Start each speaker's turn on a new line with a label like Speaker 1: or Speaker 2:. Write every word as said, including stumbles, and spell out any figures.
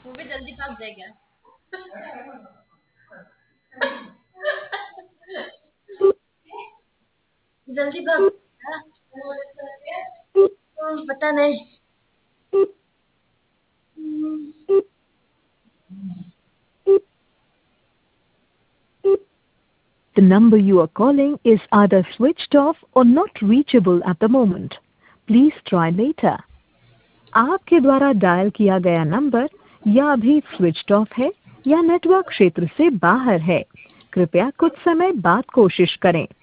Speaker 1: वो भी जल्दी भाग जाएगा। जल्दी भाग जाएगा। हम्म, पता नहीं।
Speaker 2: The number you are calling is either switched off or not reachable at the moment. Please try later. आपके द्वारा डायल किया गया नंबर या अभी स्विच्ड ऑफ है या नेटवर्क क्षेत्र से बाहर है। कृपया कुछ समय बाद कोशिश करें।